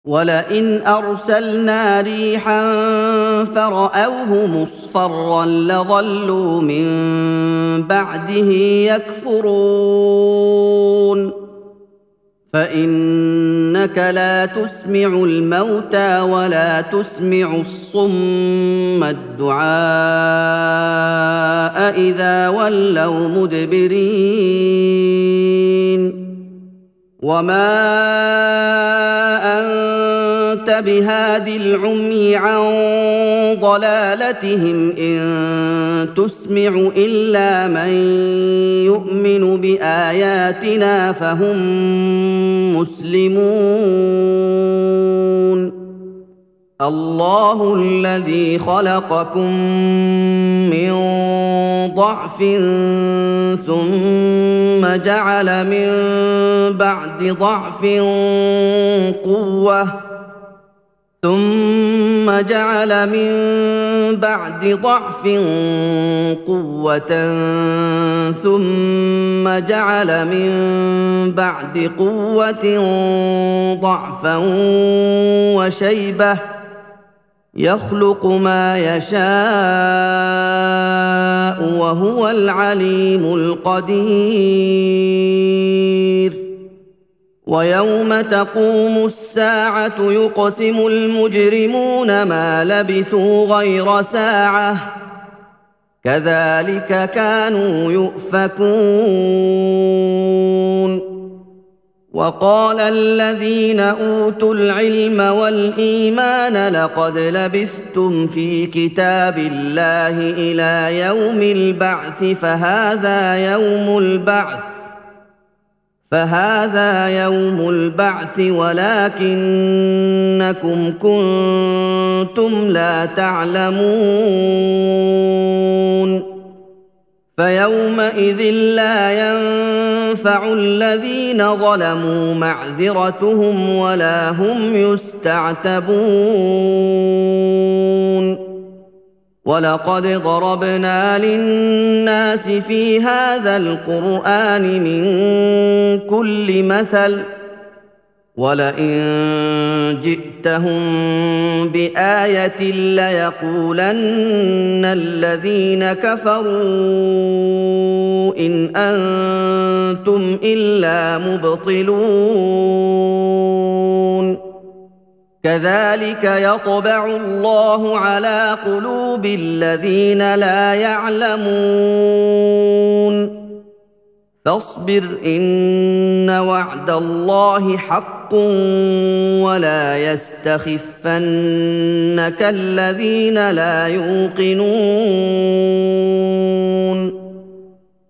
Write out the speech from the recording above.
وَلَئِنْ أَرْسَلْنَا رِيحًا فَرَأَوْهُ مُصْفَرًّا لَّظَلُّوا مِن بَعْدِهِ يَكْفُرُونَ فَإِنَّكَ لَا تُسْمِعُ الْمَوْتَىٰ وَلَا تُسْمِعُ الصُّمَّ الدُّعَاءَ إِذَا وَلَّوْا مُدْبِرِينَ وَمَا أَنتَ بِهَادِ الْعُمْيِ عَن ضَلَالَتِهِمْ إِن تُسْمِعُ إِلَّا مَن يُؤْمِنُ بِآيَاتِنَا فَهُم مُّسْلِمُونَ اللَّهُ الَّذِي خَلَقَكُم مِّن ضَعْفٍ ثُمَّ جَعَلَ مِن بَعْدِ ضَعْفٍ قُوَّةً ثُمَّ جَعَلَ مِن بَعْدِ ضَعْفٍ قُوَّةً ثُمَّ جَعَلَ مِن بَعْدِ قُوَّةٍ ضَعْفًا وَشَيْبَةً يَخْلُقُ مَا يَشَاءُ وَهُوَ الْعَلِيمُ الْقَدِيرُ وَيَوْمَ تَقُومُ السَّاعَةُ يُقْسِمُ الْمُجْرِمُونَ مَا لَبِثُوا غَيْرَ سَاعَةٍ كَذَلِكَ كَانُوا يُؤْفَكُونَ وَقَالَ الَّذِينَ أُوتُوا الْعِلْمَ وَالْإِيمَانَ لَقَدْ لَبِثْتُمْ فِي كِتَابِ اللَّهِ إِلَىٰ يَوْمِ الْبَعْثِ فَهَٰذَا يَوْمُ الْبَعْثِ وَلَٰكِنَّكُمْ كُنتُمْ لَا تَعْلَمُونَ فَيَوْمَئِذٍ لَّا يَنفَعُ الَّذِينَ ظَلَمُوا مَعْذِرَتُهُمْ وَلَا هُمْ يُسْتَعْتَبُونَ وَلَقَدْ ضَرَبْنَا لِلنَّاسِ فِي هَٰذَا الْقُرْآنِ مِن كُلِّ مَثَلٍ وَلَئِن جِئْتَهُم بِآيَةٍ لَّيَقُولَنَّ الَّذِينَ كَفَرُوا إِنْ أَنتُمْ إِلَّا مُبْطِلُونَ كَذَلِكَ يَطْبَعُ اللَّهُ عَلَىٰ قُلُوبِ الَّذِينَ لَا يَعْلَمُونَ فاصبر إن وعد الله حق ولا يستخفنك الذين لا يوقنون